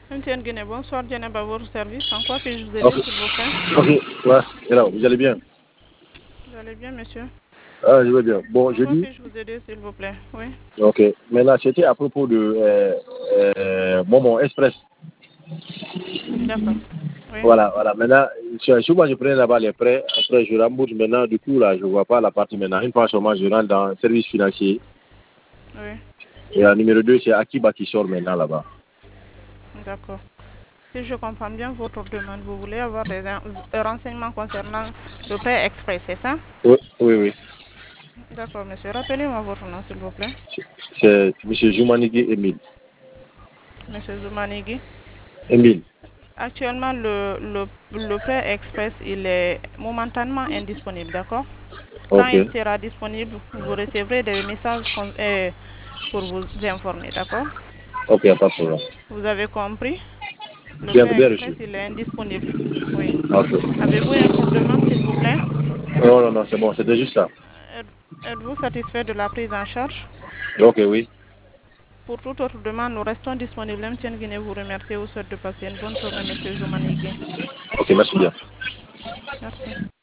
MTN Guinée, bonsoir, Diana, à votre service. En quoi puis-je vous aider, Ok, s'il vous plaît? ok, ouais, alors, vous allez bien? Vous allez bien, monsieur? Ah, je vais bien. Bon, En je quoi dis, puis-je vous aider, s'il vous plaît? Oui. ok, maintenant, c'était à propos de Momo Express. D'accord. Oui. Voilà, maintenant, souvent, je prends là-bas les prêts, après, je rembourse maintenant, du coup, là, je ne vois pas la partie maintenant. Une fois seulement, je rentre dans le service financier. Oui. Et la numéro 2, c'est Akiba qui sort maintenant là-bas. D'accord. Si je comprends bien votre demande, vous voulez avoir des renseignements concernant le prêt express, c'est ça? Oui, oui, oui. D'accord, monsieur. Rappelez-moi votre nom, s'il vous plaît. C'est M. Joumanigui Emile. Monsieur Zoumanigui. Emile. Actuellement, le prêt express, il est momentanément indisponible, d'accord? Quand Ok, il sera disponible, vous recevrez des messages pour vous informer, d'accord? ok, pas de problème. Vous avez compris? Le Bien, prêt bien express, reçu. il est indisponible. Oui. Ok. Avez-vous une autre demande, s'il vous plaît? Non, non, non, c'est bon, c'était juste ça. Êtes-vous satisfait de la prise en charge? Ok, oui. Pour toute autre demande, nous restons disponibles. MTN Guinée vous remercie et vous souhaite de passer une bonne journée, monsieur Joumanigui. Ok, merci bien. Merci.